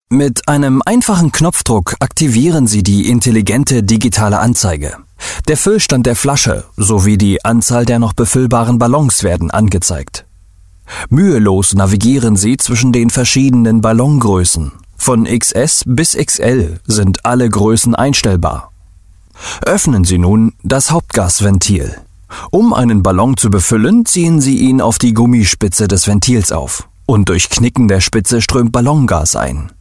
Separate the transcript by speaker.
Speaker 1: Mit einem einfachen Knopfdruck aktivieren Sie die intelligente digitale Anzeige. Der Füllstand der Flasche sowie die Anzahl der noch befüllbaren Ballons werden angezeigt. Mühelos navigieren Sie zwischen den verschiedenen Ballongrößen. Von XS bis XL sind alle Größen einstellbar. Öffnen Sie nun das Hauptgasventil. Um einen Ballon zu befüllen, ziehen Sie ihn auf die Gummispitze des Ventils auf und durch Knicken der Spitze strömt Ballongas ein.